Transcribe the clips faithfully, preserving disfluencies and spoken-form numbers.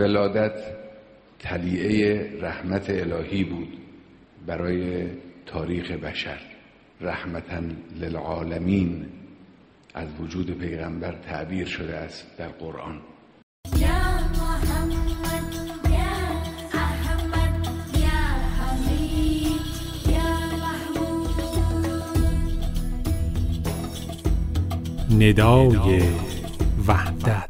ولادت طلیعه رحمت الهی بود برای تاریخ بشر. رحمتاً للعالمین از وجود پیغمبر تعبیر شده است در قرآن. ندای وحدت.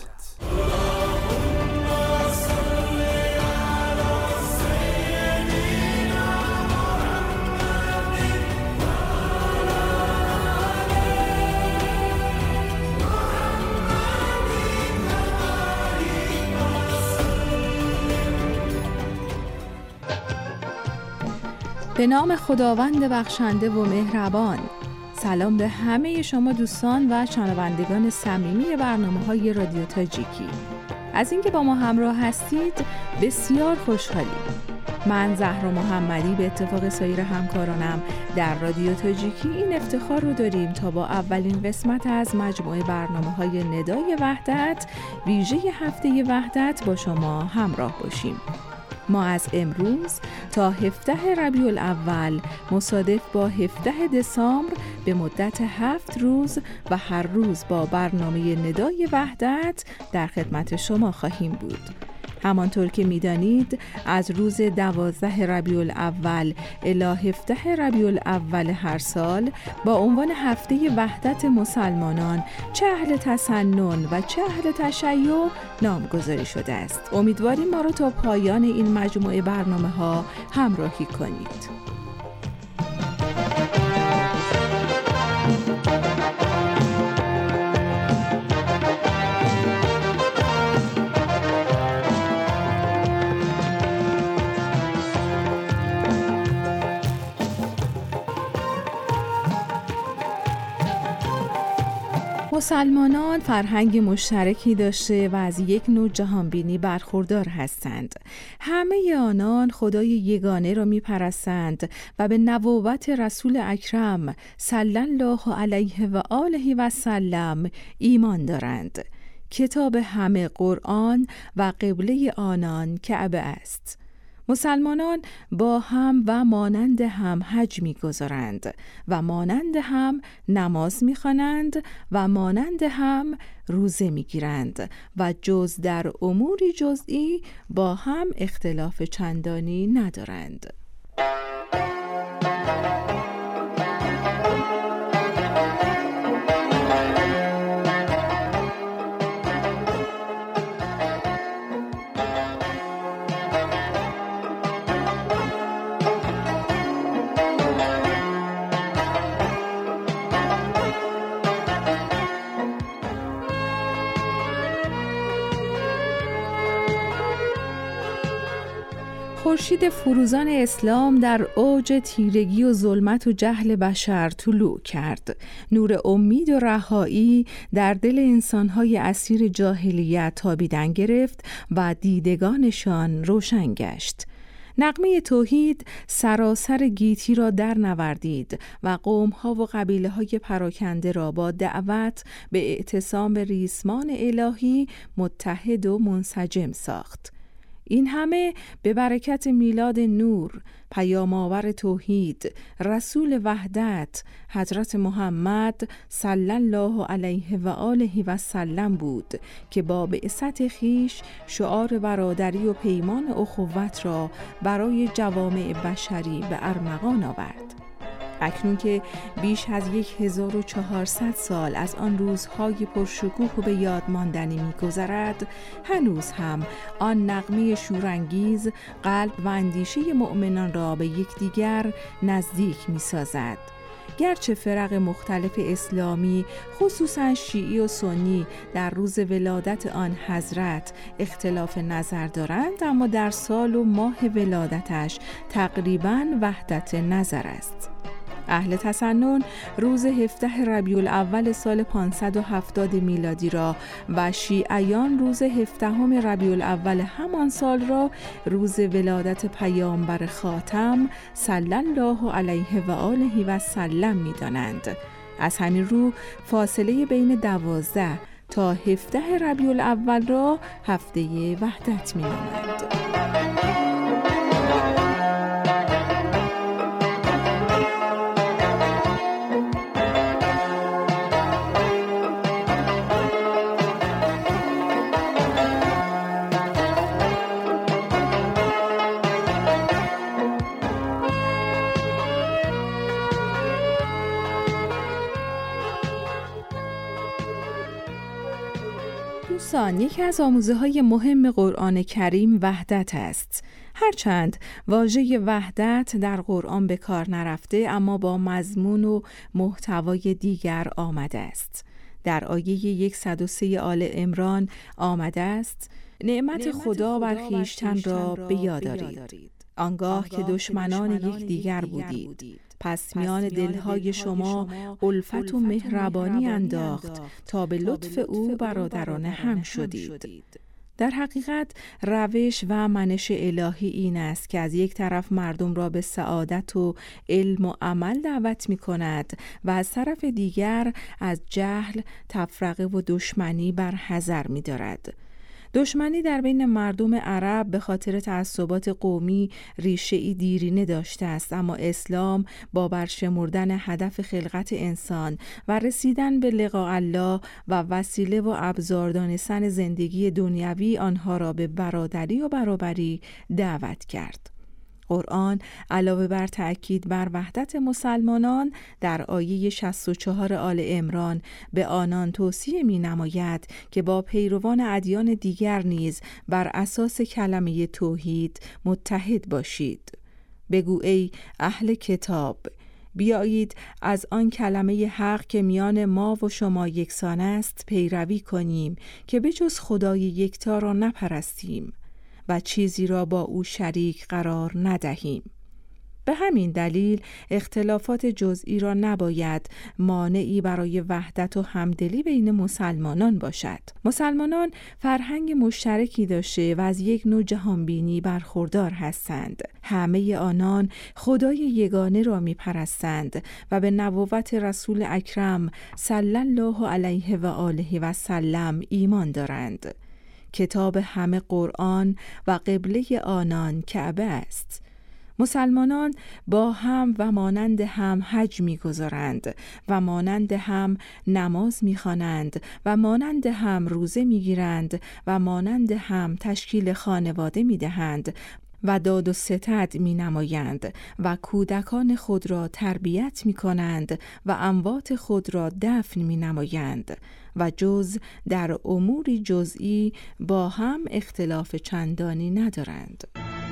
به نام خداوند بخشنده و مهربان. سلام به همه شما دوستان و شنوندگان صمیمی برنامه‌های رادیو تاجیکی. از اینکه با ما همراه هستید بسیار خوشحالیم. من زهرا محمدی به اتفاق سایر همکارانم در رادیو تاجیکی این افتخار رو داریم تا با اولین قسمت از مجموعه برنامه‌های ندای وحدت ویژه هفته وحدت با شما همراه باشیم. ما از امروز تا هفدهم ربیع الاول مصادف با هفدهم دسامبر به مدت هفت روز و هر روز با برنامه ندای وحدت در خدمت شما خواهیم بود. همانطور که می‌دانید از روز دوازده ربیع الاول الی هفدهم ربیع الاول هر سال با عنوان هفته وحدت مسلمانان چه اهل تسنن و چه اهل تشیع نامگذاری شده است. امیدواریم ما رو تا پایان این مجموعه برنامه‌ها همراهی کنید. مسلمانان فرهنگ مشترکی داشته و از یک نوع جهانبینی برخوردار هستند. همه آنان خدای یگانه را می‌پرستند و به نبوت رسول اکرم صلی الله علیه و آله و سلم ایمان دارند. کتاب همه قرآن و قبله آنان کعبه است. مسلمانان با هم و مانند هم حج می‌گذارند و مانند هم نماز می‌خوانند و مانند هم روزه می‌گیرند و جز در اموری جزئی با هم اختلاف چندانی ندارند. خورشید فروزان اسلام در اوج تیرگی و ظلمت و جهل بشر طلوع کرد. نور امید و رهایی در دل انسان‌های اسیر جاهلیت تابیدن گرفت و دیدگانشان روشن گشت. نغمه توحید سراسر گیتی را در نوردید و قوم‌ها و قبیله‌های پراکنده را با دعوت به اعتصام به ریسمان الهی متحد و منسجم ساخت. این همه به برکت میلاد نور، پیام آور توحید، رسول وحدت، حضرت محمد صلی الله علیه و آله و سلم بود که با بعثت خویش شعار برادری و پیمان اخوت را برای جوامع بشری به ارمغان آورد. اکنون که بیش از یک هزار و چهارصد سال از آن روزهای پرشکوه و به یاد ماندنی می‌گذرد، هنوز هم آن نغمه شورانگیز قلب و اندیشه مؤمنان را به یکدیگر نزدیک می‌سازد. گرچه فرق مختلف اسلامی خصوصا شیعی و سنی در روز ولادت آن حضرت اختلاف نظر دارند، اما در سال و ماه ولادتش تقریباً وحدت نظر است. اهل تسنن روز هفدهم ربیع الاول سال پانصد و هفتاد میلادی را و شیعیان روز هفدهم ربیع الاول همان سال را روز ولادت پیامبر خاتم صلی الله علیه و آله و سلم می دانند. از همین رو فاصله بین دوازده تا هفده ربیع الاول را هفته وحدت می‌نامند. دوستان، یکی از آموزه‌های مهم قرآن کریم وحدت است. هرچند واژه وحدت در قرآن به کار نرفته، اما با مضمون و محتوای دیگر آمده است. در آیه صد و سه آل عمران آمده است: نعمت خدا بر خویشتن را به یاد آرید، آنگاه که دشمنان یکدیگر بودید، پس میان دلهای شما الفت و مهربانی انداخت تا به لطف او برادران هم شدید. در حقیقت روش و منش الهی این است که از یک طرف مردم را به سعادت و علم و عمل دعوت می کند و از طرف دیگر از جهل، تفرقه و دشمنی برحذر می دارد. دشمنی در بین مردم عرب به خاطر تعصبات قومی ریشه‌ای دیرینه داشته است، اما اسلام با برشمردن هدف خلقت انسان و رسیدن به لقاء الله و وسیله و ابزار دانستن زندگی دنیوی آنها را به برادری و برابری دعوت کرد. قرآن علاوه بر تأکید بر وحدت مسلمانان در آیه شصت و چهار آل عمران به آنان توصیه می نماید که با پیروان ادیان دیگر نیز بر اساس کلمه توحید متحد باشید. بگو ای اهل کتاب، بیایید از آن کلمه حق که میان ما و شما یکسان است پیروی کنیم که بجز خدای یکتا را نپرستیم و چیزی را با او شریک قرار ندهیم. به همین دلیل اختلافات جزئی را نباید مانعی برای وحدت و همدلی بین مسلمانان باشد. مسلمانان فرهنگ مشترکی داشته و از یک نوع جهانبینی برخوردار هستند. همه آنان خدای یگانه را می پرستند و به نبوت رسول اکرم صلی الله علیه و آله و سلم ایمان دارند. کتاب همه قرآن و قبله آنان کعبه است. مسلمانان با هم و مانند هم حج می‌گذارند و مانند هم نماز می‌خوانند و مانند هم روزه می‌گیرند و مانند هم تشکیل خانواده می‌دهند و داد و ستد می نمایند و کودکان خود را تربیت می کنند و اموات خود را دفن می نمایند و جز در اموری جزئی با هم اختلاف چندانی ندارند.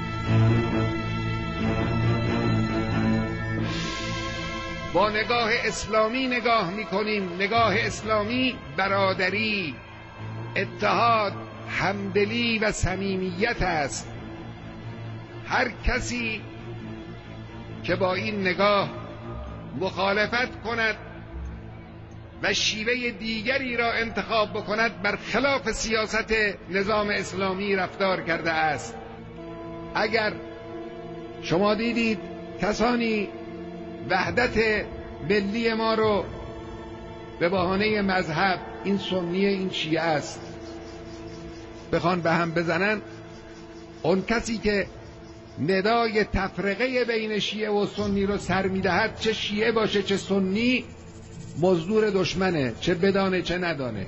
با نگاه اسلامی نگاه می کنیم. نگاه اسلامی برادری، اتحاد، همدلی و صمیمیت است. هر کسی که با این نگاه مخالفت کند و شیوه دیگری را انتخاب بکند بر خلاف سیاست نظام اسلامی رفتار کرده است. اگر شما دیدید کسانی وحدت ملی ما رو به بهانه مذهب، این سنی این شیعه است، بخوان به هم بزنن، اون کسی که ندای تفرقه بین شیعه و سنی رو سر میدهد، چه شیعه باشه چه سنی، مزدور دشمنه، چه بدانه چه ندانه.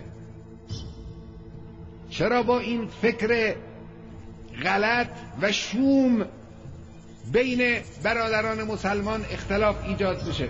چرا با این فکر غلط و شوم بین برادران مسلمان اختلاف ایجاد بشه؟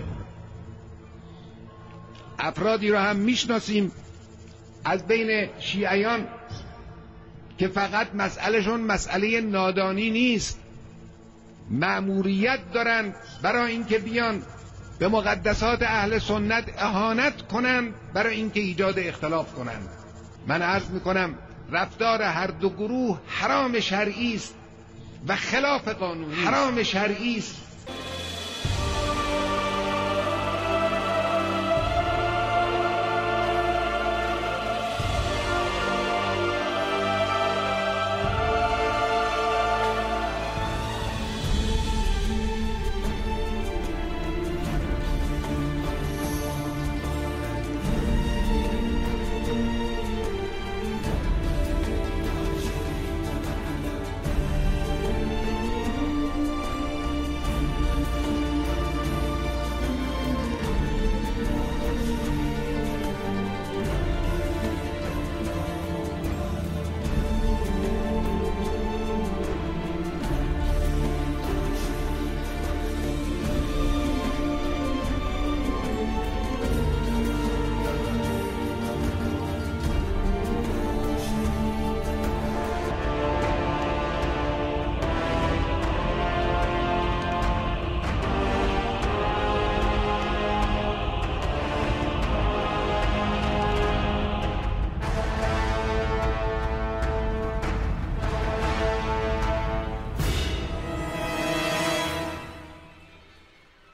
افرادی رو هم میشناسیم از بین شیعیان که فقط مسئلهشون مسئله نادانی نیست، مأموریت دارن برای اینکه بیان به مقدسات اهل سنت اهانت کنند، برای اینکه ایجاد اختلاف کنند. من عرض میکنم رفتار هر دو گروه حرام شرعی است و خلاف قانونی، حرام شرعی است.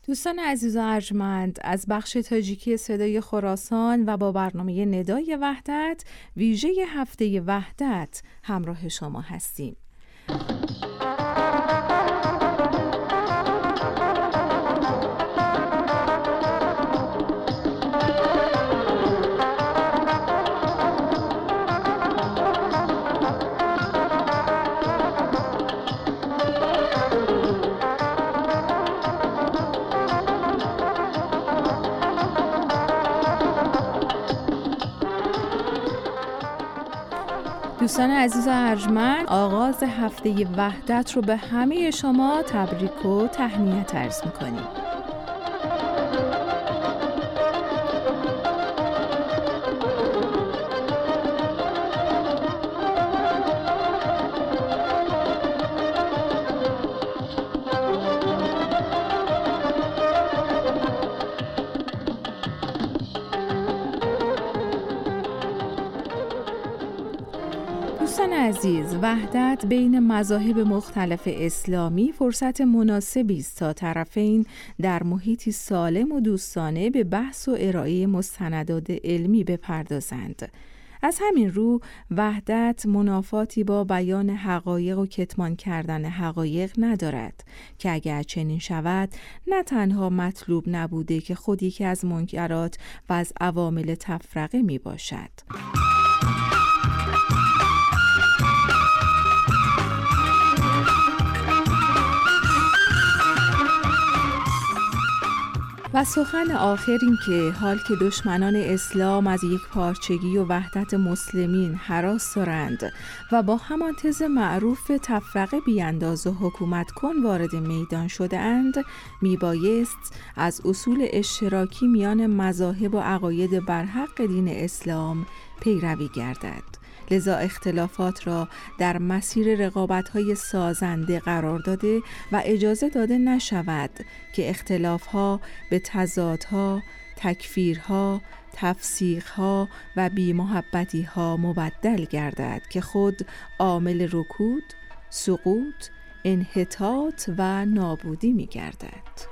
دوستان عزیز و ارجمند، از بخش تاجیکی صدای خراسان و با برنامه ندای وحدت ویژه هفته وحدت همراه شما هستیم. دوستان عزیز و ارجمند، آغاز هفته وحدت رو به همه شما تبریک و تهنیت عرض می‌کنیم. دوستان عزیز، وحدت بین مذاهب مختلف اسلامی فرصت مناسبی است تا طرفین در محیطی سالم و دوستانه به بحث و ارائه مستندات علمی بپردازند. از همین رو وحدت منافاتی با بیان حقایق و کتمان کردن حقایق ندارد که اگر چنین شود نه تنها مطلوب نبوده که خود یکی از منکرات و از عوامل تفرقه می باشد. و سخن آخر این که حال که دشمنان اسلام از یک پارچگی و وحدت مسلمین هراس دارند و با همان تز معروف تفرقه بیانداز و حکومت کن وارد میدان شده اند، میبایست از اصول اشتراکی میان مذاهب و عقاید برحق دین اسلام پیروی گردد. لذا اختلافات را در مسیر رقابت‌های سازنده قرار داده و اجازه داده نشود که اختلاف‌ها به تضادها، تکفیرها، تفسیق‌ها و بی‌محبتی‌ها مبدل گردد که خود عامل رکود، سقوط، انحطاط و نابودی می‌گردد.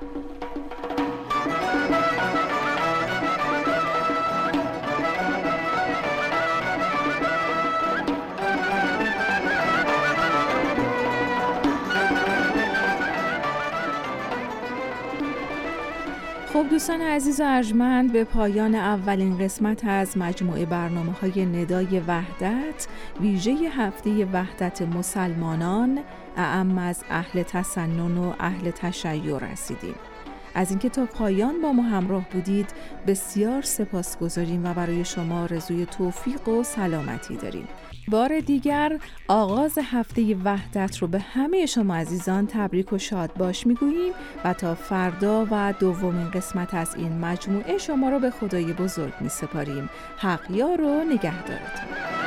خب دوستان عزیز و ارجمند، به پایان اولین قسمت از مجموعه برنامه‌های ندای وحدت ویژه هفته وحدت مسلمانان اعم از اهل تسنن و اهل تشیع رسیدیم. از اینکه تا پایان با ما همراه بودید بسیار سپاسگزاریم و برای شما آرزوی توفیق و سلامتی داریم. بار دیگر آغاز هفته وحدت رو به همه شما عزیزان تبریک و شاد باش میگوییم و تا فردا و دومین قسمت از این مجموعه شما رو به خدای بزرگ میسپاریم. حق یار و نگهدارتون.